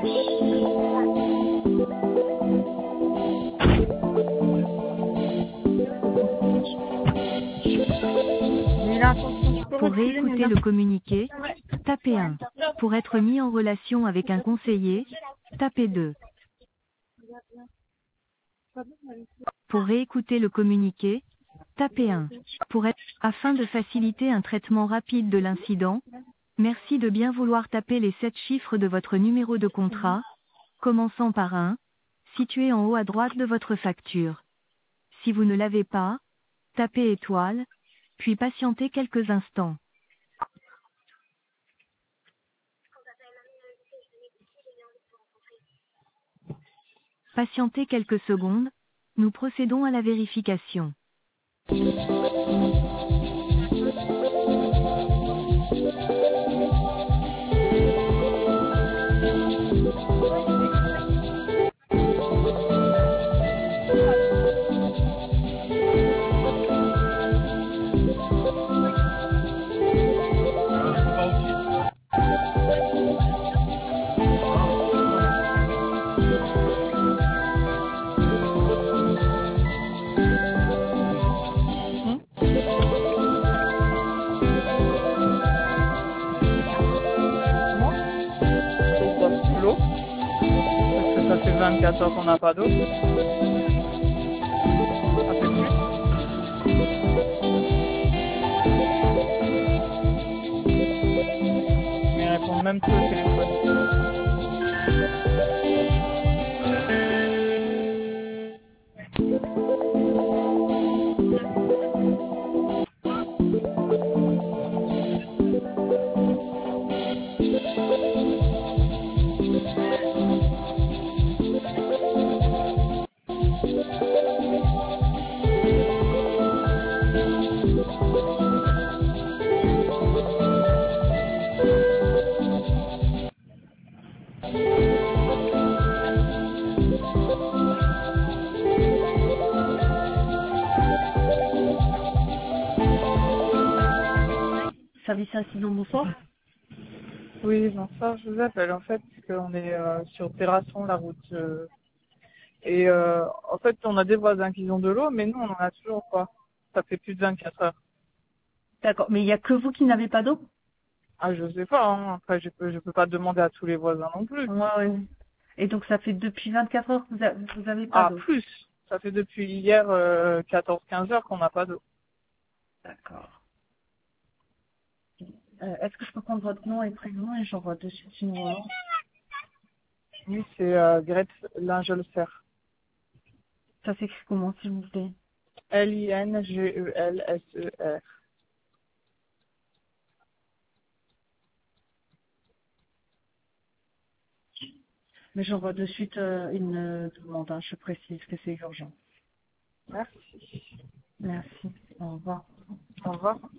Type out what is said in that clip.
Pour réécouter le communiqué, tapez 1. Pour être mis en relation avec un conseiller, tapez 2. Pour réécouter le communiqué, tapez 1. Afin de faciliter un traitement rapide de l'incident, merci de bien vouloir taper les 7 chiffres de votre numéro de contrat, commençant par 1, situé en haut à droite de votre facture. Si vous ne l'avez pas, tapez étoile, puis patientez quelques instants. Patientez quelques secondes, nous procédons à la vérification. L'eau, parce que ça fait 24 heures qu'on n'a pas d'eau. Ça fait plus. Mais ils répondent même plus au téléphone. Service incident, bonsoir. Oui, bonsoir, je vous appelle en fait, parce qu'on est sur Terrasson, la route. Et en fait, on a des voisins qui ont de l'eau, mais nous, on en a toujours pas. Ça fait plus de 24 heures. D'accord, mais il n'y a que vous qui n'avez pas d'eau? Ah, je sais pas, hein. Après, je peux pas demander à tous les voisins non plus. Ouais. Et donc ça fait depuis 24 heures que vous avez pas Ah, d'eau? plus. Ça fait depuis hier 14-15 heures qu'on n'a pas d'eau. D'accord. Est-ce que je peux prendre votre nom et prénom et j'envoie de suite une numéro? Oui, c'est Grete Lingelser. Ça s'écrit comment, s'il vous plaît? Lingelser. Mais j'envoie de suite une demande, hein. Je précise que c'est urgent. Merci. Merci. Au revoir. Au revoir.